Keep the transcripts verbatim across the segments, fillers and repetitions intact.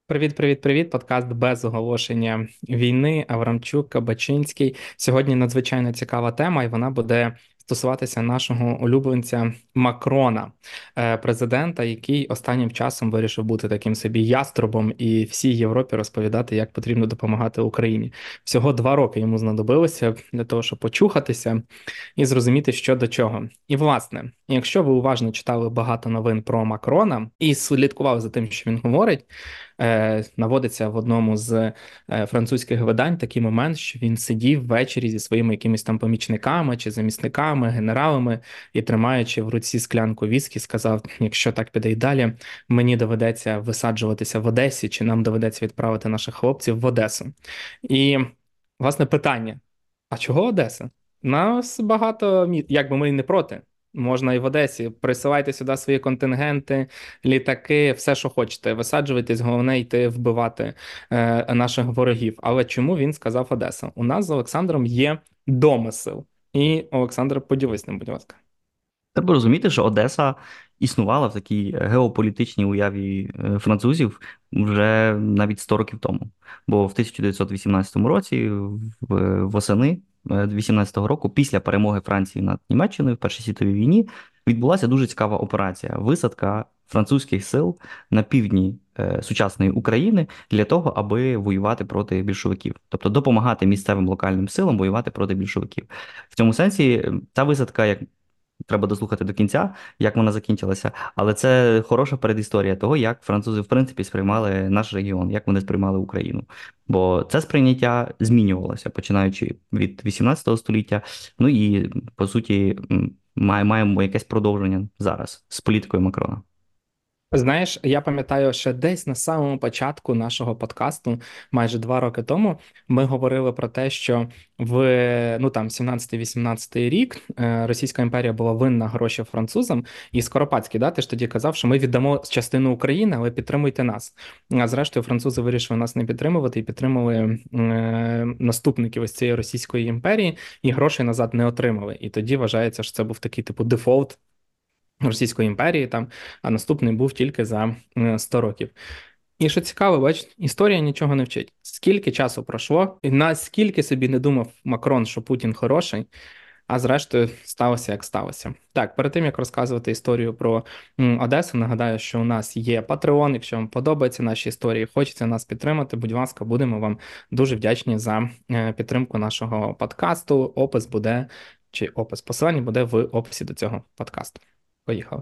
Привіт, привіт, привіт. Подкаст без оголошення війни. Аврамчук, Кабачинський. Сьогодні надзвичайно цікава тема, і вона буде стосуватися нашого улюбленця Макрона, е, президента, який останнім часом вирішив бути таким собі яструбом і всій Європі розповідати, як потрібно допомагати Україні. Всього два роки йому знадобилося для того, щоб почухатися і зрозуміти, що до чого. І власне, якщо ви уважно читали багато новин про Макрона і слідкували за тим, що він говорить. Е, наводиться в одному з е, французьких видань такий момент, що він сидів ввечері зі своїми якимись там помічниками чи замісниками, генералами і, тримаючи в руці склянку віскі, сказав: якщо так піде й далі, мені доведеться висаджуватися в Одесі, чи нам доведеться відправити наших хлопців в Одесу. І, власне, питання: а чого Одеса? Нас багато міст, якби ми й не проти. Можна і в Одесі. Присилайте сюди свої контингенти, літаки, все, що хочете. Висаджуйтесь, головне йти вбивати е, наших ворогів. Але чому він сказав Одеса? У нас з Олександром є домисел. І, Олександр, поділись ним, будь ласка. Треба розуміти, що Одеса існувала в такій геополітичній уяві е, французів вже навіть сто років тому. Бо в тисяча дев'ятсот вісімнадцятому році, в- восени е, вісімнадцятого року, після перемоги Франції над Німеччиною в Першій світовій війні, відбулася дуже цікава операція: висадка французьких сил на півдні е, сучасної України для того, аби воювати проти більшовиків, тобто допомагати місцевим локальним силам воювати проти більшовиків. В цьому сенсі е, ця висадка, як треба дослухати до кінця, як вона закінчилася. Але це хороша передісторія того, як французи, в принципі, сприймали наш регіон, як вони сприймали Україну. Бо це сприйняття змінювалося, починаючи від вісімнадцятого століття. Ну і, по суті, м, має- маємо якесь продовження зараз з політикою Макрона. Знаєш, я пам'ятаю, що десь на самому початку нашого подкасту, майже два роки тому, ми говорили про те, що в ну там сімнадцятий-вісімнадцятий рік е, Російська імперія була винна гроші французам, і Скоропадський, да, ти ж тоді казав, що ми віддамо частину України, але підтримуйте нас. А зрештою, французи вирішили нас не підтримувати і підтримали е, наступників ось цієї Російської імперії, і грошей назад не отримали. І тоді вважається, що це був такий типу дефолт Російської імперії, там, а наступний був тільки за е, сто років. І що цікаво, бач, історія нічого не вчить. Скільки часу пройшло, і наскільки собі не думав Макрон, що Путін хороший, а зрештою сталося, як сталося. Так, перед тим як розказувати історію про м, Одесу, нагадаю, що у нас є Patreon. Якщо вам подобаються наші історії, хочеться нас підтримати, будь ласка, будемо вам дуже вдячні за е, підтримку нашого подкасту. Опис буде, чи опис посилання буде в описі до цього подкасту. Поїхали.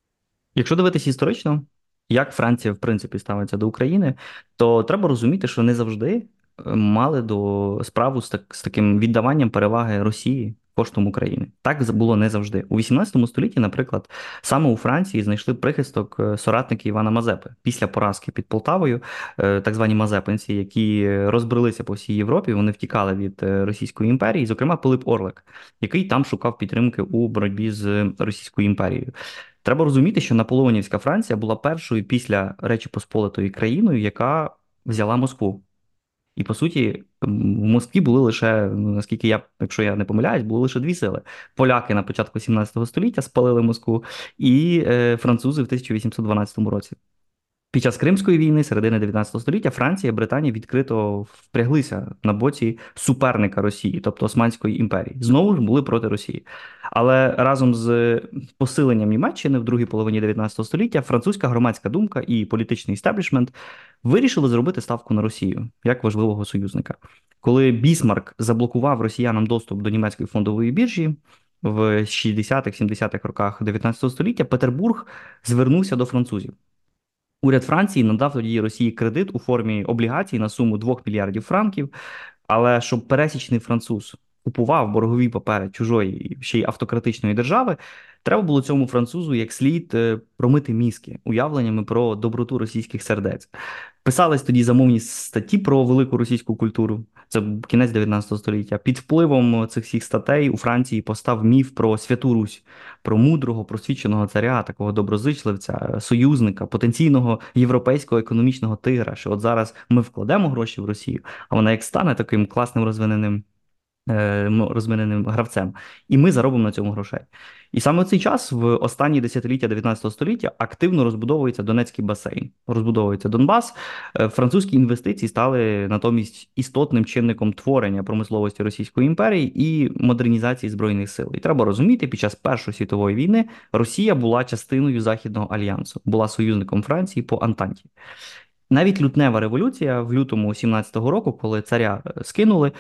Якщо дивитися історично, як Франція, в принципі, ставиться до України, то треба розуміти, що не завжди е, мали до справу з, так, з таким віддаванням переваги Росії коштом України. Так з- було не завжди. У вісімнадцятому столітті, наприклад, саме у Франції знайшли прихисток е, соратники Івана Мазепи після поразки під Полтавою, е, так звані мазепинці, які е, розбрелися по всій Європі. Вони втікали від е, Російської імперії, зокрема Пилип Орлик, який там шукав підтримки у боротьбі з Російською імперією. Треба розуміти, що Наполеонівська Франція була першою після Речі Посполитої країною, яка взяла Москву. І по суті, м, в Москві були лише, ну, наскільки я, якщо я не помиляюсь, були лише дві сили. Поляки на початку сімнадцятого століття спалили Москву, і е, французи в тисяча вісімсот дванадцятому році. Під час Кримської війни, середини дев'ятнадцятого століття, Франція і Британія відкрито впряглися на боці суперника Росії, тобто Османської імперії. Знову ж були проти Росії. Але разом з посиленням Німеччини в другій половині дев'ятнадцятого століття французька громадська думка і політичний істеблішмент вирішили зробити ставку на Росію як важливого союзника. Коли Бісмарк заблокував росіянам доступ до німецької фондової біржі в шістдесятих-сімдесятих роках дев'ятнадцятого століття, Петербург звернувся до французів. Уряд Франції надав тоді Росії кредит у формі облігацій на суму двох мільярдів франків. Але щоб пересічний француз купував боргові папери чужої ще й автократичної держави, треба було цьому французу як слід е, промити мізки уявленнями про доброту російських сердець. Писались тоді замовні статті про велику російську культуру. Це кінець дев'ятнадцятого століття. Під впливом цих всіх статей у Франції постав міф про Святу Русь, про мудрого, просвіченого царя, такого доброзичливця, союзника, потенційного європейського економічного тигра. Що от зараз ми вкладемо гроші в Росію, а вона як стане таким класним розвиненим розміненим гравцем, і ми заробимо на цьому грошей. І саме в цей час, в останні десятиліття дев'ятнадцятого століття, активно розбудовується Донецький басейн, розбудовується Донбас. Е, Французькі інвестиції стали натомість істотним чинником творення промисловості Російської імперії і модернізації збройних сил. І треба розуміти, під час Першої світової війни Росія була частиною Західного альянсу, була союзником Франції по Антанті. Навіть лютнева революція в лютому сімнадцятого року, коли царя е, скинули,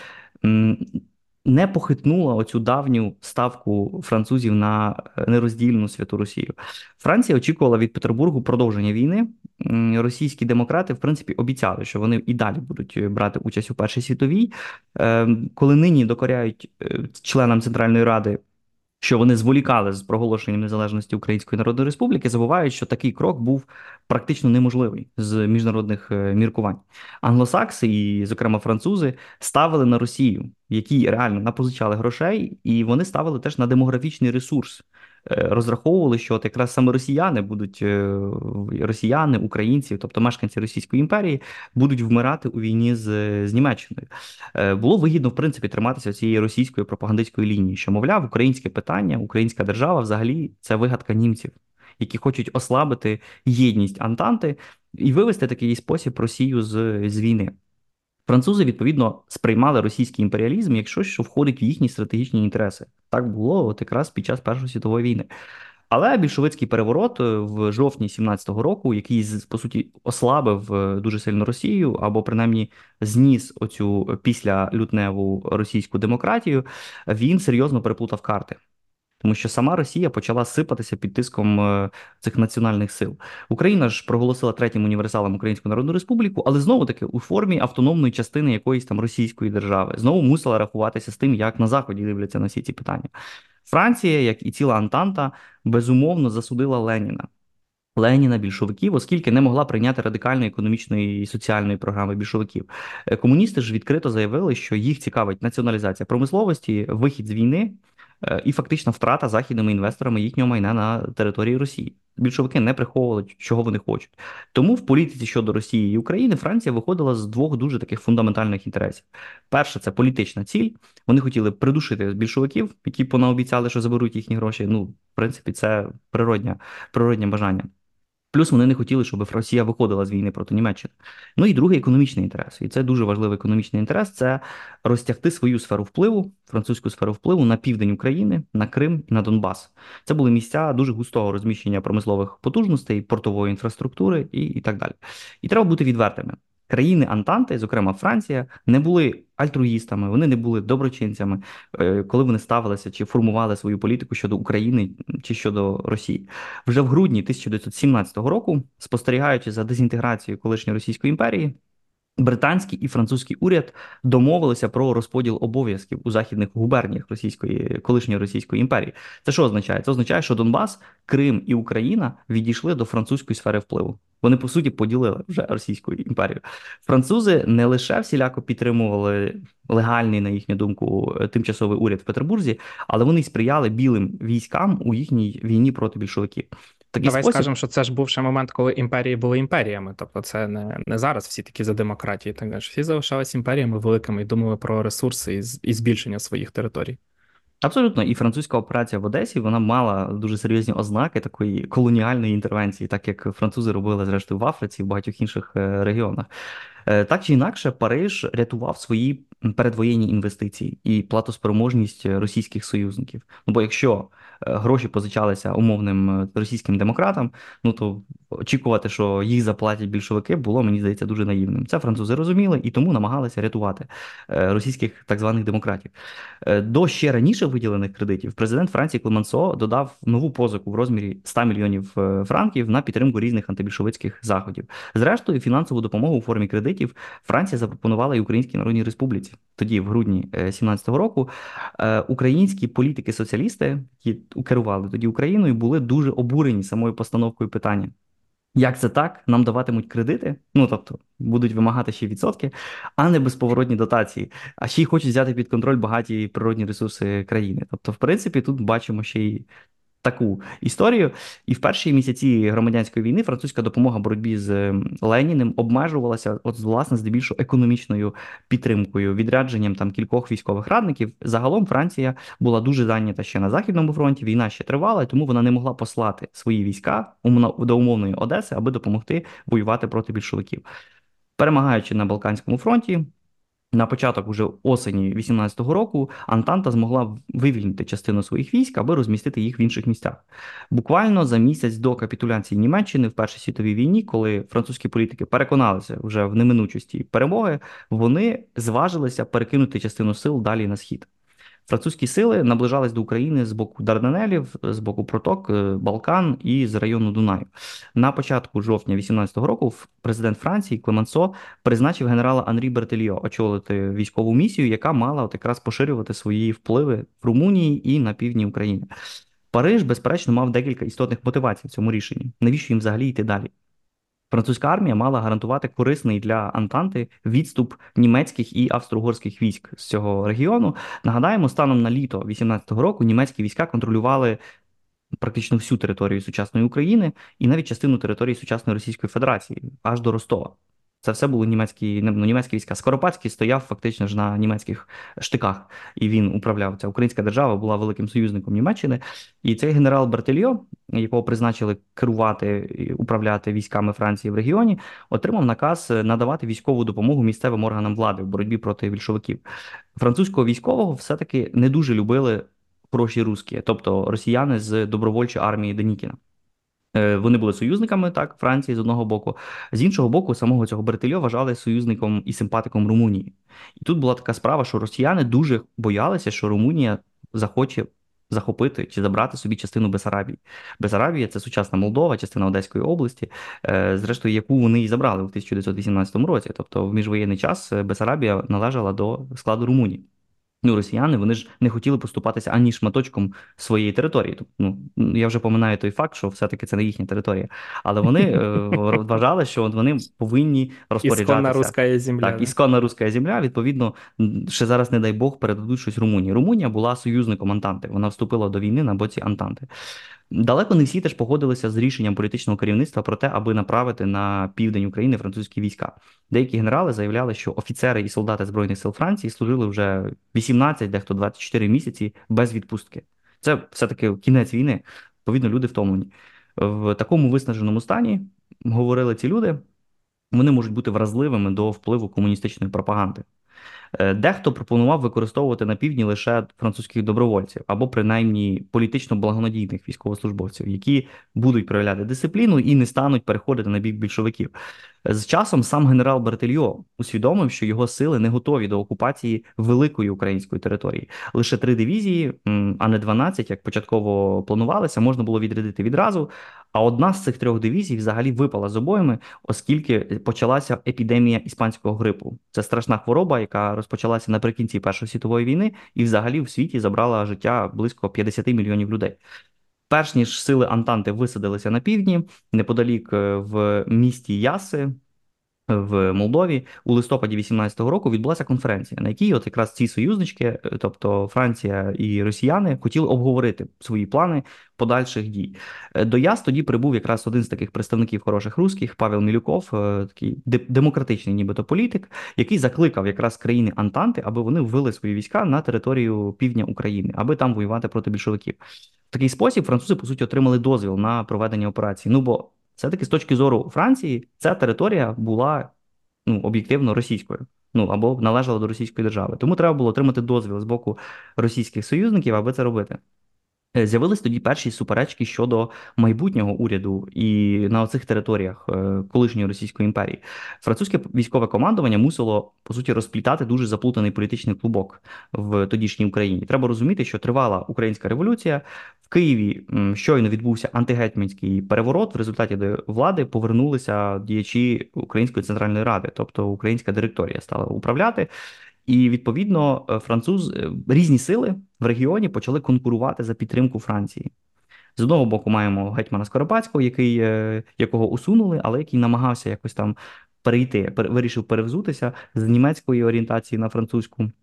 не похитнула оцю давню ставку французів на е, нероздільну святу Росію. Франція очікувала від Петербургу продовження війни. Російські демократи, в принципі, обіцяли, що вони і далі будуть е, брати участь у Першій світовій. Е, Коли нині докоряють е, членам Центральної Ради, що вони зволікали з проголошенням незалежності Української Народної Республіки, забувають, що такий крок був практично неможливий з міжнародних е, міркувань. Англосакси і, зокрема, французи ставили на Росію, які реально напозичали грошей, і вони ставили теж на демографічний ресурс. Е, Розраховували, що от якраз саме росіяни будуть е, росіяни, українці, тобто мешканці Російської імперії, будуть вмирати у війні з, з Німеччиною. Е, Було вигідно, в принципі, триматися цієї російської пропагандистської лінії, що, мовляв, українське питання, українська держава взагалі це вигадка німців, які хочуть ослабити єдність Антанти і вивести такий спосіб Росію з, з війни. Французи, відповідно, сприймали російський імперіалізм як щось, що входить в їхні стратегічні інтереси. Так було от якраз під час Першої світової війни. Але більшовицький переворот е, в жовтні сімнадцятого року, який з- по суті ослабив е, дуже сильно Росію, або принаймні зніс оцю післялютневу російську демократію, він серйозно переплутав карти. Тому що сама Росія почала сипатися під тиском е, цих національних сил. Україна ж проголосила третім універсалом Українську Народну Республіку, але знову таки у формі автономної частини якоїсь там російської держави. Знову мусила рахуватися з тим, як на Заході дивляться на всі ці питання. Франція, як і ціла Антанта, безумовно засудила Леніна. Леніна, більшовиків, оскільки не могла прийняти радикальної економічної і соціальної програми більшовиків. Е, Комуністи ж відкрито заявили, що їх цікавить націоналізація промисловості, вихід з війни е, і фактична втрата західними інвесторами їхнього майна на території Росії. Більшовики не приховували, чого вони хочуть. Тому в політиці щодо Росії і України Франція виходила з двох дуже таких фундаментальних інтересів. Перше, це політична ціль. Вони хотіли придушити більшовиків, які понаобіцяли, що заберуть їхні гроші. Ну, в принципі, це природня, природнє бажання. Плюс вони не хотіли, щоб Росія виходила з війни проти Німеччини. Ну і другий економічний інтерес. І це дуже важливий економічний інтерес це розтягти свою сферу впливу, французьку сферу впливу на південь України, на Крим і на Донбас. Це були місця дуже густого розміщення промислових потужностей, портової інфраструктури і, і так далі. І треба бути відвертими. Країни Антанти, зокрема Франція, не були альтруїстами, вони не були доброчинцями, е, коли вони ставилися чи формували свою політику щодо України чи щодо Росії. Вже в грудні тисяча дев'ятсот сімнадцятого року, спостерігаючи за дезінтеграцією колишньої Російської імперії, британський і французький уряд домовилися про розподіл обов'язків у західних губерніях російської колишньої Російської імперії. Це що означає? Це означає, що Донбас, Крим і Україна відійшли до французької сфери впливу. Вони по суті поділили вже Російську імперію. Французи не лише всіляко підтримували легальний, на їхню думку, тимчасовий уряд в Петербурзі, але вони й сприяли білим військам у їхній війні проти більшовиків. Такий Давай спосіб. скажемо, що це ж був ще момент, коли імперії були імперіями. Тобто, це не, не зараз всі такі за демократію. Так далі. Всі залишалися імперіями великими і думали про ресурси і, з- і збільшення своїх територій. Абсолютно, і французька операція в Одесі вона мала дуже серйозні ознаки такої колоніальної інтервенції, так як французи робили зрештою в Африці і в багатьох інших е, регіонах. Е, Так чи інакше, Париж рятував свої передвоєнні інвестиції і платоспроможність російських союзників. Ну бо якщо е, гроші позичалися умовним е, російським демократам, ну то очікувати, що їх заплатять більшовики, було, мені здається, дуже наївним. Це французи розуміли і тому намагалися рятувати е, російських так званих демократів. Е, До ще раніше виділених кредитів президент Франції Клемансо додав нову позику в розмірі ста мільйонів е, франків на підтримку різних антибільшовицьких заходів. Зрештою, фінансову допомогу у формі кредитів Франція запропонувала і Українській Народній Республіці. Тоді, в грудні сімнадцятого року, е, українські політики-соціалісти, які керували тоді Україною, були дуже обурені самою постановкою питання. Як це так? Нам даватимуть кредити, ну тобто будуть вимагати ще відсотки, а не безповоротні дотації, а ще й хочуть взяти під контроль багаті природні ресурси країни. Тобто, в принципі, тут бачимо ще й таку історію. І в перші місяці громадянської війни французька допомога в боротьбі з ем, Леніним обмежувалася, от власне, здебільшого економічною підтримкою, відрядженням там кількох військових радників. Загалом Франція була дуже зайнята ще на Західному фронті. Війна ще тривала, і тому вона не могла послати свої війська умовно- до умовної Одеси, аби допомогти воювати проти більшовиків. Перемагаючи на Балканському фронті, на початок уже осені вісімнадцятого року Антанта змогла вивільнити частину своїх військ, аби розмістити їх в інших місцях. Буквально за місяць до капітуляції Німеччини в Першій світовій війні, коли французькі політики переконалися вже в неминучості перемоги, вони зважилися перекинути частину сил далі на схід. Французькі сили наближались до України з боку Дарданелів, з боку проток, е, Балкан і з району Дунаю. На початку жовтня вісімнадцятого року президент Франції Клеменсо призначив генерала Анрі Бертельйо очолити військову місію, яка мала от якраз поширювати свої впливи в Румунії і на півдні України. Париж, безперечно, мав декілька істотних мотивацій в цьому рішенні. Навіщо їм взагалі йти далі? Французька армія мала гарантувати корисний для Антанти відступ німецьких і австро-угорських військ з цього регіону. Нагадаємо, станом на літо вісімнадцятого року німецькі війська контролювали практично всю територію сучасної України і навіть частину території сучасної Російської Федерації, аж до Ростова. Це все були німецькі, ну, німецькі війська. Скоропадський стояв фактично ж на німецьких штиках, і він управляв. Ця українська держава була великим союзником Німеччини. І цей генерал Бертельйо, якого призначили керувати і управляти військами Франції в регіоні, отримав наказ надавати військову допомогу місцевим органам влади в боротьбі проти більшовиків. Французького військового все-таки не дуже любили хороші русські, тобто росіяни з добровольчої армії Денікіна. Е, Вони були союзниками, так, Франції з одного боку. З іншого боку, самого цього Бертельо вважали союзником і симпатиком Румунії. І тут була така справа, що росіяни дуже боялися, що Румунія захоче захопити чи забрати собі частину Бесарабії. Бесарабія – це сучасна Молдова, частина Одеської області, е, зрештою, яку вони і забрали у тисяча дев'ятсот вісімнадцятому році. Тобто в міжвоєнний час Бесарабія належала до складу Румунії. Ну, росіяни, вони ж не хотіли поступатися ані шматочком своєї території. Тобто, ну, я вже поминаю той факт, що все-таки це не їхня територія. Але вони е, вважали, що от вони повинні Ісконна розпоряджатися. руська земля, Так, да? ісконна руська земля, відповідно, м, ще зараз, не дай Бог, передадуть щось Румунії. Румунія була союзником Антанти. Вона вступила до війни на боці Антанти. Далеко не всі теж погодилися з рішенням політичного керівництва про те, аби направити на південь України французькі війська. Деякі генерали заявляли, що офіцери і солдати Збройних сил Франції служили вже вісімнадцять, дехто двадцять чотири місяці без відпустки. Це все-таки кінець війни. Відповідно, люди втомлені. В такому виснаженому стані, говорили ці люди, вони можуть бути вразливими до впливу комуністичної пропаганди. Е, Дехто пропонував використовувати на півдні лише французьких добровольців або принаймні політично благонадійних військовослужбовців, які будуть проявляти дисципліну і не стануть переходити на бік більшовиків. З часом сам генерал Бертельйо усвідомив, що його сили не готові до окупації великої української території. Лише три дивізії, м, а не дванадцять, як початково планувалося, можна було відрядити відразу. А одна з цих трьох дивізій взагалі випала з обоями, оскільки почалася епідемія іспанського грипу. Це страшна хвороба, яка розпочалася наприкінці Першої світової війни і взагалі в світі забрала життя близько п'ятдесят мільйонів людей. Перш ніж сили Антанти висадилися на півдні, неподалік е, в місті Яси, в Молдові, у листопаді вісімнадцятого року відбулася конференція, на якій от якраз ці союзнички, е, тобто Франція і росіяни, хотіли обговорити свої плани подальших дій. Е, До Яс тоді прибув якраз один з таких представників хороших русських, Павел Мілюков, е, такий де- демократичний нібито політик, який закликав якраз країни Антанти, аби вони ввели свої війська на територію півдня України, аби там воювати проти більшовиків. В такий спосіб французи, по суті, отримали дозвіл на проведення операції. Ну, бо все-таки з точки зору Франції ця територія була, ну, об'єктивно російською. Ну, або належала до Російської держави. Тому треба було отримати дозвіл з боку російських союзників, аби це робити. Е, З'явились тоді перші суперечки щодо майбутнього уряду і на оцих територіях е, колишньої Російської імперії. Французьке військове командування мусило, по суті, розплітати дуже заплутаний політичний клубок в тодішній Україні. Треба розуміти, що тривала українська революція. В Києві м, щойно відбувся антигетьманський переворот, в результаті до влади повернулися діячі Української Центральної Ради, тобто українська директорія стала управляти. І відповідно е, француз е, різні сили в регіоні почали конкурувати за підтримку Франції. З одного боку маємо гетьмана Скоропадського, який, е, якого усунули, але який намагався якось там перейти, пер- вирішив перевзутися з німецької орієнтації на французьку.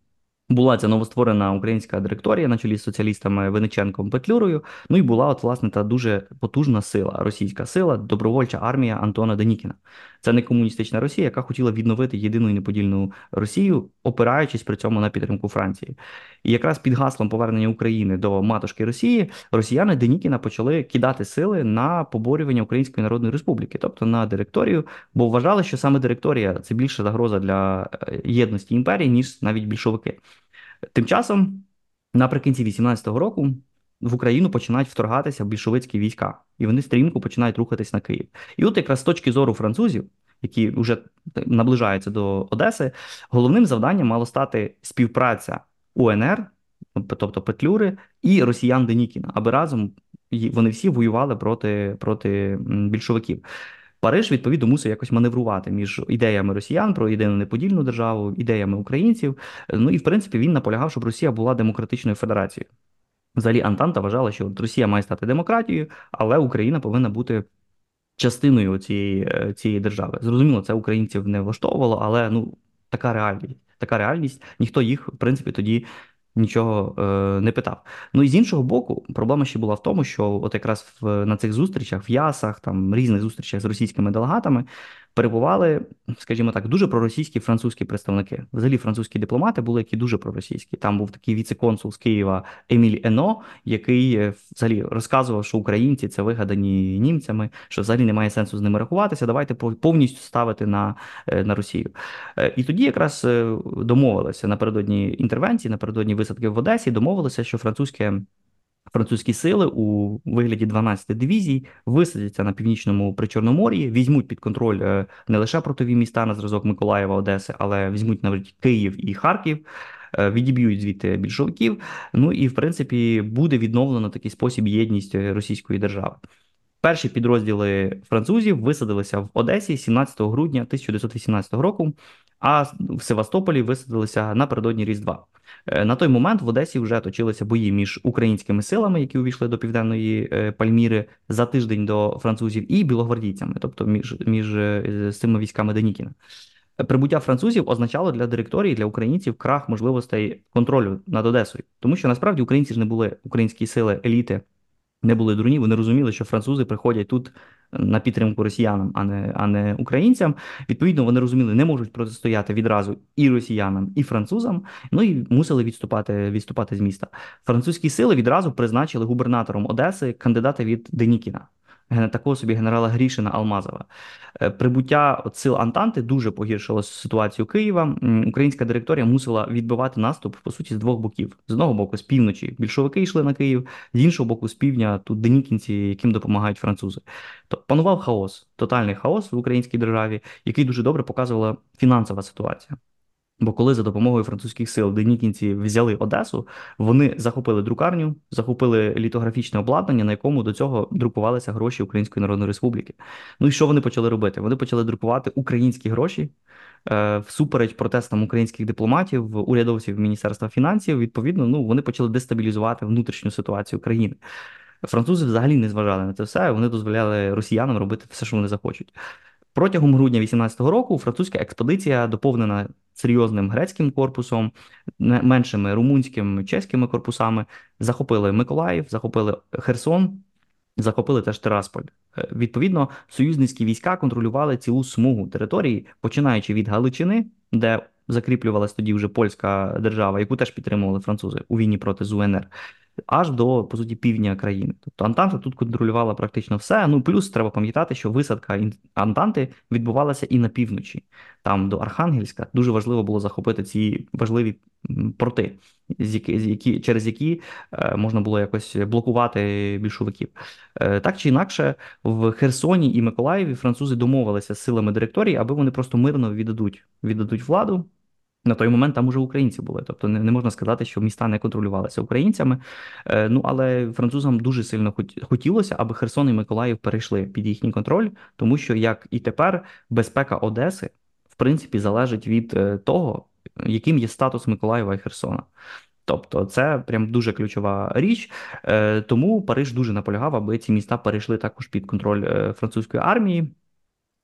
Була ця новостворена українська директорія на чолі з соціалістами Винниченком Петлюрою. Ну і була от власне та дуже потужна сила, російська сила, добровольча армія Антона Денікіна. Це не комуністична Росія, яка хотіла відновити єдину і неподільну Росію, опираючись при цьому на підтримку Франції. І якраз під гаслом повернення України до матушки Росії росіяни Денікіна почали кидати сили на поборювання Української Народної Республіки, тобто на директорію, бо вважали, що саме директорія це більша загроза для е, єдності імперії, ніж навіть більшовики. Тим часом, наприкінці вісімнадцятого року, в Україну починають вторгатися більшовицькі війська, і вони стрімко починають рухатись на Київ. І от якраз з точки зору французів, які вже наближаються до Одеси, головним завданням мало стати співпраця УНР, тобто Петлюри, і росіян Денікіна, аби разом вони всі воювали проти, проти більшовиків. Париж, відповідно, мусив якось маневрувати між ідеями росіян про єдину неподільну державу, ідеями українців. Ну і в принципі він наполягав, щоб Росія була демократичною федерацією. Взагалі, Антанта вважала, що Росія має стати демократією, але Україна повинна бути частиною цієї, е, цієї держави. Зрозуміло, це українців не влаштовувало, але ну така реальність. Така реальність. Ніхто їх, в принципі, тоді нічого е, не питав. Ну і з іншого боку, проблема ще була в тому, що от якраз в, на цих зустрічах, в Ясах, там різних зустрічах з російськими делегатами перебували, скажімо так, дуже проросійські французькі представники. Взагалі, французькі дипломати були, які дуже проросійські. Там був такий віце-консул з Києва Еміль Ено, який е, взагалі розказував, що українці це вигадані німцями, що взагалі немає сенсу з ними рахуватися. Давайте повністю ставити на, е, на Росію. Е, І тоді якраз е, домовилися напередодні інтервенції, напередодні висадки в Одесі, домовилися, що французьке. Французькі сили у вигляді дванадцяти дивізій висадяться на північному Причорномор'ї, візьмуть під контроль е, не лише портові міста на зразок Миколаєва, Одеси, але візьмуть навіть Київ і Харків, е, відіб'ють звідти більшовиків. Ну і в принципі буде відновлено такий спосіб єдність російської держави. Перші підрозділи французів висадилися в Одесі сімнадцятого грудня тисяча дев'ятсот вісімнадцятого року, а в Севастополі висадилися напередодні Різдва. Е, На той момент в Одесі вже точилися бої між українськими силами, які увійшли до Південної е, Пальміри за тиждень до французів, і білогвардійцями, тобто між, між е, з цими військами Денікіна. Прибуття французів означало для директорії, для українців крах можливостей контролю над Одесою, тому що насправді українці ж не були, українські сили, еліти не були дурні, вони розуміли, що французи приходять тут на підтримку росіянам, а не, а не українцям. Відповідно, вони розуміли, не можуть протистояти відразу і росіянам, і французам, ну і мусили відступати, відступати з міста. Французькі сили відразу призначили губернатором Одеси кандидата від Денікіна, такого собі генерала Грішина Алмазова. Е, Прибуття от сил Антанти дуже погіршило ситуацію Києва. М, Українська директорія мусила відбивати наступ, по суті, з двох боків. З одного боку, з півночі більшовики йшли на Київ, з іншого боку, з півдня тут денікінці, яким допомагають французи. То панував хаос, тотальний хаос в українській державі, який дуже добре показувала фінансова ситуація. Бо коли за допомогою французьких сил денікінці взяли Одесу, вони захопили друкарню, захопили літографічне обладнання, на якому до цього друкувалися гроші Української Народної Республіки. Ну і що вони почали робити? Вони почали друкувати українські гроші е, всупереч протестам українських дипломатів, урядовців Міністерства фінансів. Відповідно, ну вони почали дестабілізувати внутрішню ситуацію країни. Французи взагалі не зважали на це все, вони дозволяли росіянам робити все, що вони захочуть. Протягом грудня вісімнадцятого року французька експедиція, доповнена серйозним грецьким корпусом, меншими румунськими, чеськими корпусами, захопили Миколаїв, захопили Херсон, захопили теж Тирасполь. Е, Відповідно, союзницькі війська контролювали цілу смугу території, починаючи від Галичини, де закріплювалась тоді вже польська держава, яку теж підтримували французи у війні проти ЗУНР, аж до, по суті, півдня країни. Тобто Антанта тут контролювала практично все. Ну, плюс треба пам'ятати, що висадка Антанти відбувалася і на півночі. Там до Архангельська дуже важливо було захопити ці важливі порти, з які, з які, через які е, можна було якось блокувати більшовиків. Е, так чи інакше, в Херсоні і Миколаєві французи домовилися з силами директорії, аби вони просто мирно віддадуть, віддадуть владу. На той момент там уже українці були, тобто не, не можна сказати, що міста не контролювалися українцями. Е, ну але французам дуже сильно хот- хотілося, аби Херсон і Миколаїв перейшли під їхній контроль, тому що як і тепер безпека Одеси в принципі залежить від е, того, яким є статус Миколаєва і Херсона. Тобто це прям дуже ключова річ. Е, тому Париж дуже наполягав, аби ці міста перейшли також під контроль е, французької армії.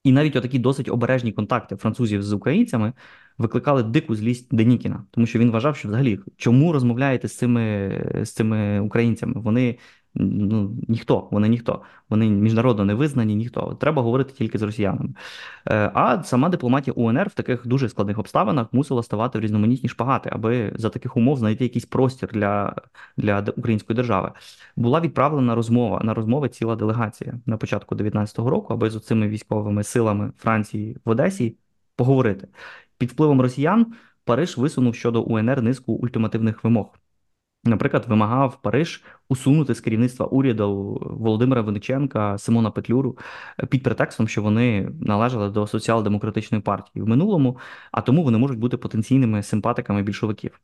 І навіть отакі досить обережні контакти французів з українцями викликали дику злість Денікіна, тому що він вважав, що взагалі чому розмовляєте з цими, з цими українцями? Вони ну, ніхто, вони ніхто, вони міжнародно не визнані, ніхто. Треба говорити тільки з росіянами. Е, А сама дипломатія УНР в таких дуже складних обставинах мусила ставати в різноманітні шпагати, аби за таких умов знайти якийсь простір для, для української держави. Була відправлена розмова на розмови ціла делегація на початку дев'ятнадцятого року, аби з цими військовими силами Франції в Одесі поговорити. Під впливом росіян Париж висунув щодо УНР низку ультимативних вимог. Наприклад, вимагав Париж усунути з керівництва уряду Володимира Винниченка, Симона Петлюру під претекстом, що вони належали до соціал-демократичної партії в минулому, а тому вони можуть бути потенційними симпатиками більшовиків.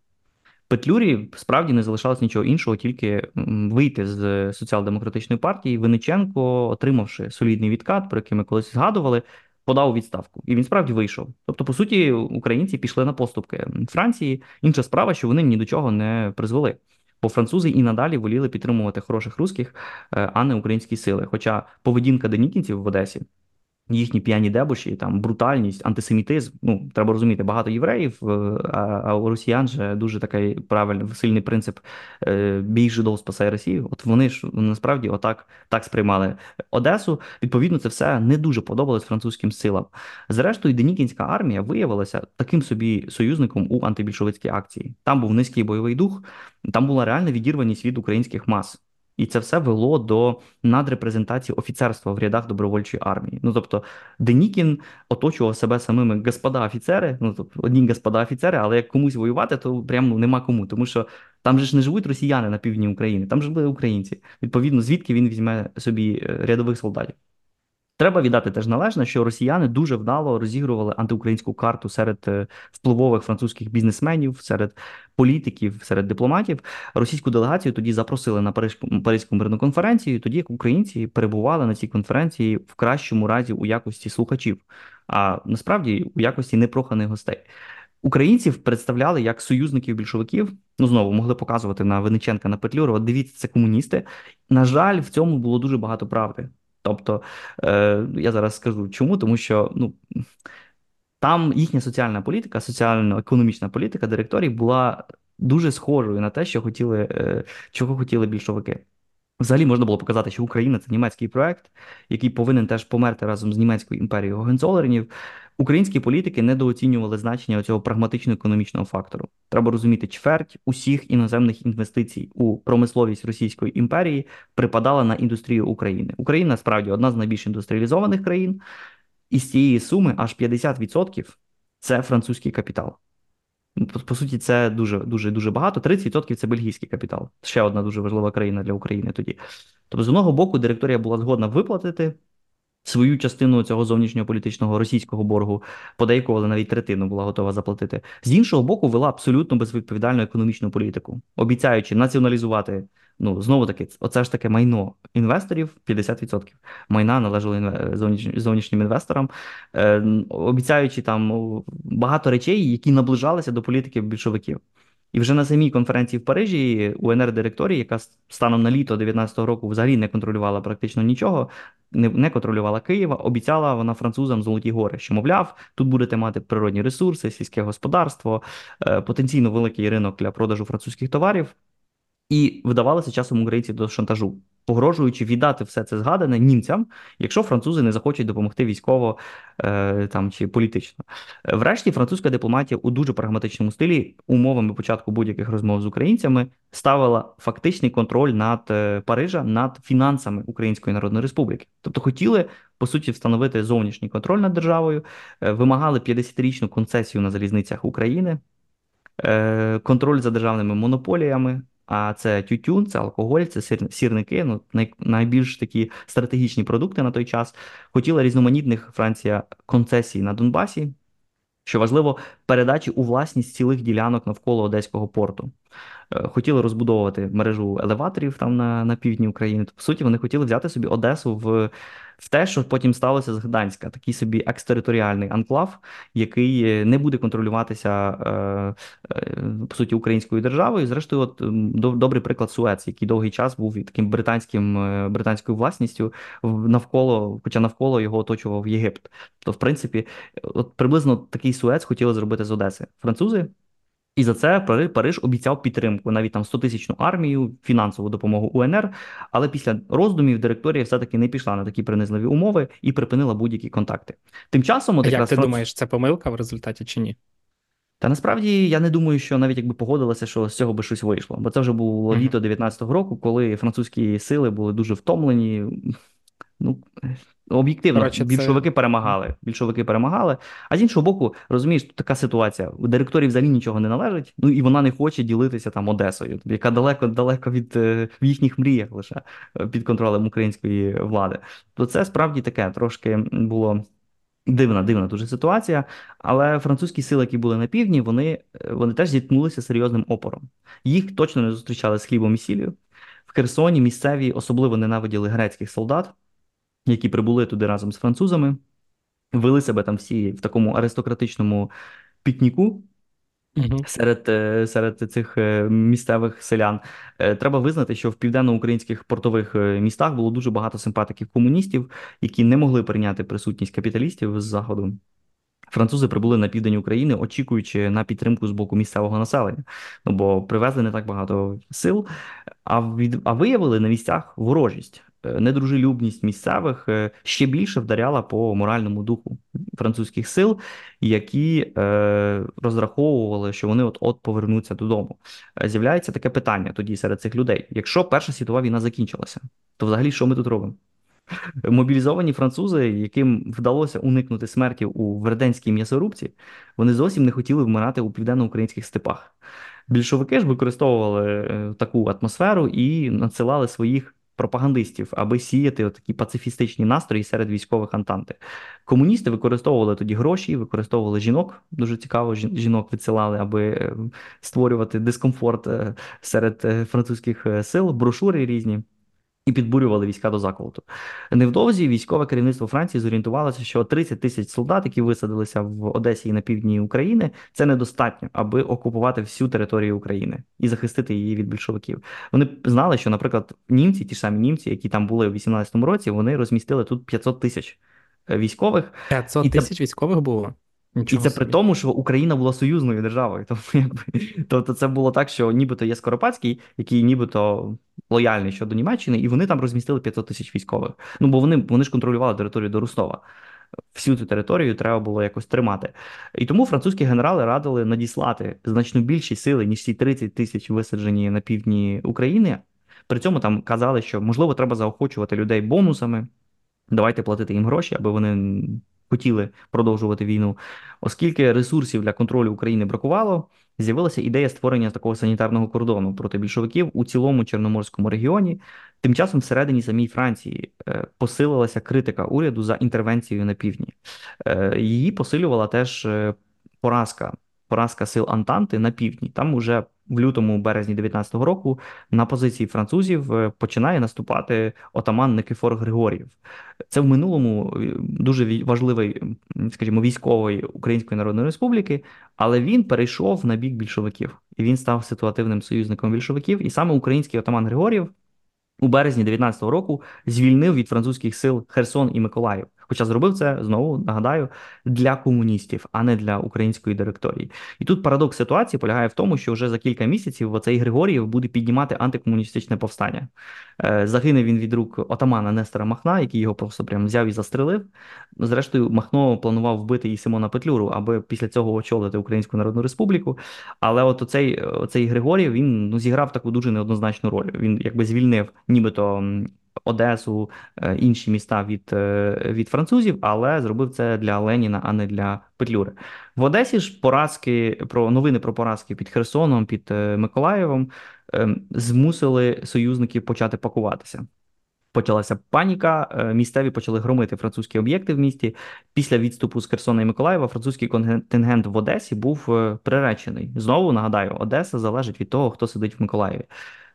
Петлюрі справді не залишалось нічого іншого, тільки вийти з соціал-демократичної партії. Винниченко, отримавши солідний відкат, про який ми колись згадували, подав у відставку. І він справді вийшов. Тобто, по суті, українці пішли на поступки Франції. Інша справа, що вони ні до чого не призвели. Бо французи і надалі воліли підтримувати хороших русських, е, а не українські сили. Хоча поведінка денікінців в Одесі, їхні п'яні дебоші, там брутальність, антисемітизм. Ну, треба розуміти, багато євреїв, е, а, а у росіян же дуже такий правильний, сильний принцип е, бій жидов, спасай Росію. От вони ж насправді отак так сприймали Одесу. Відповідно, це все не дуже подобалось французьким силам. Зрештою, Денікінська армія виявилася таким собі союзником у антибільшовицькій акції. Там був низький бойовий дух, там була реальна відірваність від українських мас. І це все вело до надрепрезентації офіцерства в рядах добровольчої армії. Ну тобто Денікін оточував себе самими господа офіцери, ну тобто одні господа офіцери, але як комусь воювати, то прямо ну, нема кому, тому що там же ж не живуть росіяни на півдні України, там жили українці. Відповідно, звідки він візьме собі е, рядових солдатів. Треба віддати теж належне, що росіяни дуже вдало розігрували антиукраїнську карту серед е, впливових французьких бізнесменів, серед політиків, серед дипломатів. Російську делегацію тоді запросили на Паризьку, Паризьку мирну конференцію, тоді як українці перебували на цій конференції в кращому разі у якості слухачів, а насправді у якості непроханих гостей. Українців представляли як союзників більшовиків. Ну, знову могли показувати на Винниченка, на Петлюру. От дивіться, це комуністи. На жаль, в цьому було дуже багато правди. Тобто, е, я зараз скажу чому, тому що ну, там їхня соціальна політика, соціально-економічна політика директорій була дуже схожою на те, що хотіли, е, чого хотіли більшовики. Взагалі можна було показати, що Україна це німецький проект, який повинен теж померти разом з німецькою імперією Гогенцолернів. Українські політики недооцінювали значення цього прагматично-економічного фактору. Треба розуміти, чверть усіх іноземних інвестицій у промисловість Російської імперії припадала на індустрію України. Україна справді одна з найбільш індустріалізованих країн, і з цієї суми аж п'ятдесят відсотків це французький капітал. По, по суті, це дуже дуже дуже багато. тридцять відсотків це бельгійський капітал. Ще одна дуже важлива країна для України тоді. Тобто, з одного боку, директорія була згодна виплатити свою частину цього зовнішнього політичного російського боргу, подейкували навіть третину була готова заплатити. З іншого боку, вела абсолютно безвідповідальну економічну політику, обіцяючи націоналізувати, ну, знову таки, оце ж таке майно інвесторів, п'ятдесят відсотків майна належало інве- зовніш- зовнішнім інвесторам, е, обіцяючи там ну, багато речей, які наближалися до політики більшовиків. І вже на самій конференції в Парижі УНР-директорії, яка станом на літо дев'ятнадцятого року взагалі не контролювала практично нічого, не, не контролювала Києва, обіцяла вона французам Золоті гори, що, мовляв, тут будете мати природні ресурси, сільське господарство, е, потенційно великий ринок для продажу французьких товарів. І вдавалося часом українців до шантажу, погрожуючи віддати все це згадане німцям, якщо французи не захочуть допомогти військово е, там, чи політично. Е, Врешті французька дипломатія у дуже прагматичному стилі умовами початку будь-яких розмов з українцями ставила фактичний контроль над е, Парижа, над фінансами Української Народної Республіки. Тобто хотіли, по суті, встановити зовнішній контроль над державою, е, вимагали п'ятдесятирічну концесію на залізницях України, е, контроль за державними монополіями. А це тютюн, це алкоголь, це сир- сірники, ну най, найбільш такі стратегічні продукти на той час. Хотіла різноманітних Франція концесій на Донбасі, що важливо, передачі у власність цілих ділянок навколо Одеського порту. Е, Хотіли розбудовувати мережу елеваторів там на, на півдні України. По суті, вони хотіли взяти собі Одесу в в те, що потім сталося з Гданська, такий собі екстериторіальний анклав, який е, не буде контролюватися е, е, по суті українською державою. Зрештою, от м, до- добрий приклад Суец, який довгий час був і таким британським е, британською власністю в- навколо, хоча навколо його оточував Єгипет. То, в принципі, от приблизно такий Суец хотіли зробити з Одеси французи. І за це Пари- Париж обіцяв підтримку, навіть там стотисячну армію, фінансову допомогу УНР. Але після роздумів директорія все-таки не пішла на такі принизливі умови і припинила будь-які контакти. Тим часом, от А як якраз ти Франц... думаєш, це помилка в результаті чи ні? Та насправді я не думаю, що навіть якби погодилася, що з цього би щось вийшло. Бо це вже було Угу. літо дев'ятнадцятого року, коли французькі сили були дуже втомлені. Ну, об'єктивно, Коротше, це. більшовики перемагали. Більшовики перемагали. А з іншого боку, розумієш, тут така ситуація. У директорії взагалі нічого не належить, ну і вона не хоче ділитися там Одесою, яка далеко-далеко від е, в їхніх мріях лише е, під контролем української влади. То це справді таке трошки було. Дивна, дивна дуже ситуація, але французькі сили, які були на півдні, вони, е, вони теж зіткнулися з серйозним опором. Їх точно не зустрічали з хлібом і сіллю. В Херсоні місцеві особливо ненавиділи грецьких солдат, які прибули туди разом з французами, вели себе там всі в такому аристократичному пікніку Угу. серед, е, серед цих е, місцевих селян. Е, Треба визнати, що в південноукраїнських портових е, містах було дуже багато симпатиків комуністів, які не могли прийняти присутність капіталістів з заходу. Французи прибули на південь України, очікуючи на підтримку з боку місцевого населення. Ну бо привезли не так багато сил, а від а виявили на місцях ворожість. Е, Недружелюбність місцевих е, ще більше вдаряла по моральному духу французьких сил, які е, розраховували, що вони от-от повернуться додому. Е, З'являється таке питання тоді серед цих людей: якщо Перша світова війна закінчилася, то взагалі що ми тут робимо? Мобілізовані французи, яким вдалося уникнути смерті у Верденській м'ясорубці, вони зовсім не хотіли вмирати у південно-українських степах. Більшовики ж використовували е, таку атмосферу і надсилали своїх пропагандистів, аби сіяти такі пацифістичні настрої серед військових антанти. Комуністи використовували тоді гроші, використовували жінок. Дуже цікаво, жін- жінок відсилали, аби е, створювати дискомфорт е, серед е, французьких е, сил, брошури різні. І підбурювали війська до заколоту. Невдовзі військове керівництво Франції зорієнтувалося, що тридцять тисяч солдат, які висадилися в Одесі і на півдні України, це недостатньо, аби окупувати всю територію України і захистити її від більшовиків. Вони знали, що, наприклад, німці, ті ж самі німці, які там були у вісімнадцятому році, вони розмістили тут п'ятсот тисяч е, військових. І п'ятсот це тисяч військових було? і Нічого це при собі. тому, що Україна була союзною державою. Тобто, якби, тобто це було так, що нібито є Скоропадський, який нібито лояльний щодо Німеччини, і вони там розмістили п'ятсот тисяч військових. Ну, бо вони, вони ж контролювали територію до Ростова. Всю цю територію треба було якось тримати. І тому французькі генерали радили надіслати значно більші сили, ніж ці тридцять тисяч висаджені на півдні України. При цьому там казали, що можливо треба заохочувати людей бонусами. Давайте платити їм гроші, аби вони хотіли продовжувати війну. Оскільки ресурсів для контролю України бракувало, з'явилася ідея створення такого санітарного кордону проти більшовиків у цілому Чорноморському регіоні. Тим часом всередині самій Франції е, посилилася критика уряду за інтервенцією на півдні. Е, Її посилювала теж е, поразка. Поразка сил Антанти на півдні. Там уже в лютому, березні дев'ятнадцятого року на позиції французів е, починає наступати отаман Никифор Григор'єв. Це в минулому е, дуже вій- важливий, м, скажімо, військовий Української Народної Республіки, але він перейшов на бік більшовиків, і він став ситуативним союзником більшовиків. І саме український отаман Григор'єв у березні дев'ятнадцятого року звільнив від французьких сил Херсон і Миколаїв. Хоча зробив це, знову нагадаю, для комуністів, а не для української директорії. І тут парадокс ситуації полягає в тому, що вже за кілька місяців оцей Григорієв буде піднімати антикомуністичне повстання. Е, Загине він від рук отамана Нестора Махна, який його просто прям взяв і застрелив. Зрештою, Махно планував вбити і Симона Петлюру, аби після цього очолити Українську Народну Республіку. Але от оцей, оцей Григорій, він ну, зіграв таку дуже неоднозначну роль. Він якби звільнив нібито м, Одесу, е, інші міста від, е, від французів, але зробив це для Леніна, а не для Петлюри. В Одесі ж поразки, про новини про поразки під Херсоном, під е, Миколаєвом е, змусили союзників почати пакуватися. Почалася паніка, е, місцеві почали громити французькі об'єкти в місті. Після відступу з Херсона і Миколаєва французький контингент в Одесі був е, приречений. Знову нагадаю, Одеса залежить від того, хто сидить в Миколаєві.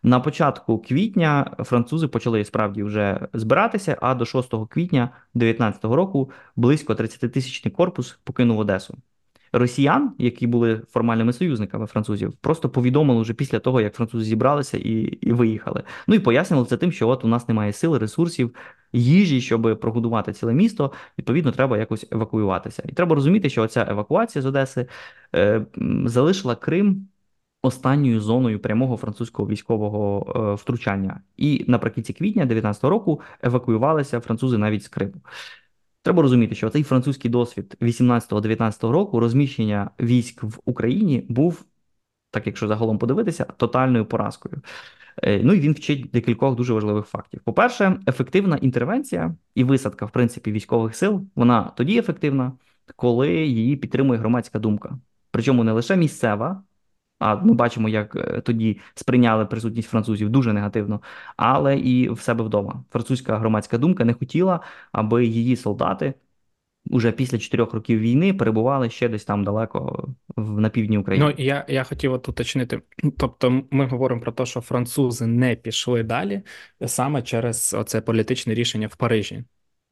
На початку квітня французи почали справді вже збиратися, а до шостого квітня дев'ятнадцятого року близько тридцятитисячний корпус покинув Одесу. Росіян, які були формальними союзниками французів, просто повідомили вже після того, як французи зібралися і, і виїхали. Ну і пояснювали це тим, що от у нас немає сил, ресурсів, їжі, щоб прогодувати ціле місто. Відповідно, треба якось евакуюватися. І треба розуміти, що ця евакуація з Одеси е, залишила Крим останньою зоною прямого французького військового е, втручання. І наприкінці квітня дев'ятнадцятого року евакуювалися французи навіть з Криму. Треба розуміти, що цей французький досвід вісімнадцятого-дев'ятнадцятого року розміщення військ в Україні був, так якщо загалом подивитися, тотальною поразкою. Е, Ну і він вчить декількох дуже важливих фактів. По-перше, ефективна інтервенція і висадка, в принципі, військових сил, вона тоді ефективна, коли її підтримує громадська думка. Причому не лише місцева, а ми бачимо, як е, тоді сприйняли присутність французів дуже негативно, але і в себе вдома. Французька громадська думка не хотіла, аби її солдати уже після чотирьох років війни перебували ще десь там далеко в, на півдні Ну, України. я, я хотів от уточнити. Тобто, ми говоримо про те, що французи не пішли далі саме через оце політичне рішення в Парижі.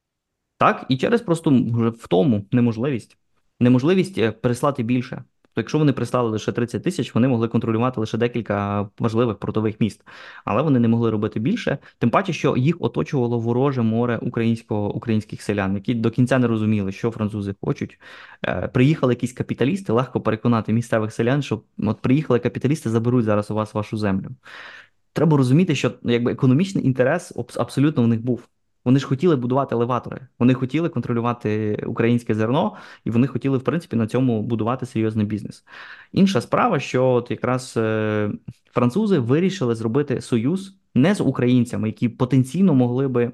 Так, і через просту вже втому неможливість. Неможливість е, переслати більше. Тобто, якщо вони прислали лише тридцять тисяч, вони могли контролювати лише декілька важливих портових міст. Але вони не могли робити більше, тим паче, що їх оточувало вороже море українського, українських селян, які до кінця не розуміли, що французи хочуть. Е, Приїхали якісь капіталісти, легко переконати місцевих селян, що от приїхали капіталісти, заберуть зараз у вас вашу землю. Треба розуміти, що якби економічний інтерес абс- абсолютно в них був. Вони ж хотіли будувати елеватори, вони хотіли контролювати українське зерно, і вони хотіли, в принципі, на цьому будувати серйозний бізнес. Інша справа, що от якраз е, французи вирішили зробити союз не з українцями, які потенційно могли би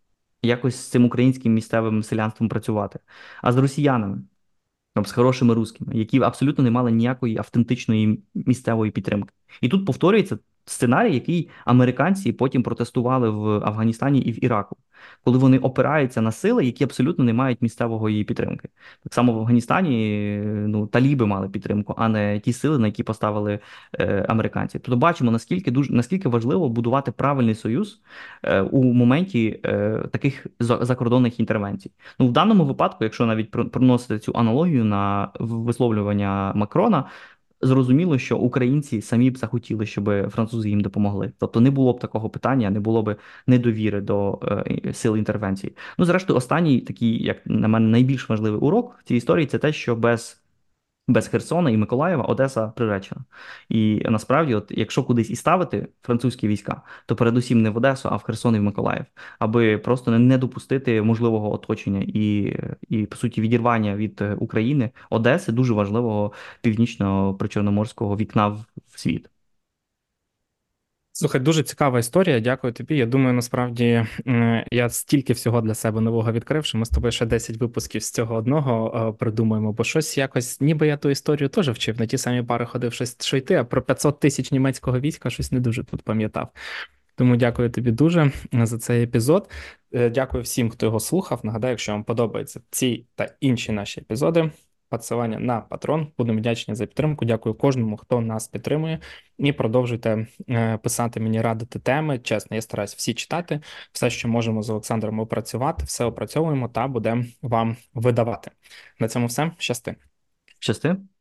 якось з цим українським місцевим селянством працювати, а з росіянами там, з хорошими русскими, які абсолютно не мали ніякої автентичної місцевої підтримки. І тут повторюється сценарій, який американці потім протестували в Афганістані і в Іраку, коли вони опираються на сили, які абсолютно не мають місцевого її підтримки. Так само в Афганістані ну, таліби мали підтримку, а не ті сили, на які поставили е, американці. Тобто бачимо, наскільки дуже наскільки важливо будувати правильний союз е, у моменті е, таких за- закордонних інтервенцій. Ну, в даному випадку, якщо навіть про- проносити цю аналогію на висловлювання Макрона, зрозуміло, що українці самі б захотіли, щоб французи їм допомогли. Тобто не було б такого питання, не було б недовіри до е, сил інтервенції. Ну, зрештою, останній такий, як на мене, найбільш важливий урок в цій історії це те, що без без Херсона і Миколаєва Одеса приречена. І насправді, от якщо кудись і ставити французькі війська, то передусім не в Одесу, а в Херсон і в Миколаїв, аби просто не не допустити можливого оточення і, і по суті, відірвання від е, України, Одеси, дуже важливого північного причорноморського вікна в, в світ. Слухай, дуже цікава історія. Дякую тобі. Я думаю, насправді м, я стільки всього для себе нового відкрив, що ми з тобою ще десять випусків з цього одного е, придумаємо, бо щось якось, ніби я ту історію теж вчив, на ті самі пари ходив щось що йти, а про п'ятсот тисяч німецького війська щось не дуже тут пам'ятав. Тому дякую тобі дуже за цей епізод. Е, Дякую всім, хто його слухав. Нагадаю, якщо вам подобаються ці та інші наші епізоди, посилання на Patreon. Будемо вдячні за підтримку. Дякую кожному, хто нас підтримує. І продовжуйте е, писати мені, радити теми. Чесно, я стараюсь всі читати. Все, що можемо з Олександром опрацювати, все опрацьовуємо та будемо вам видавати. На цьому все. Щасти. Щасти.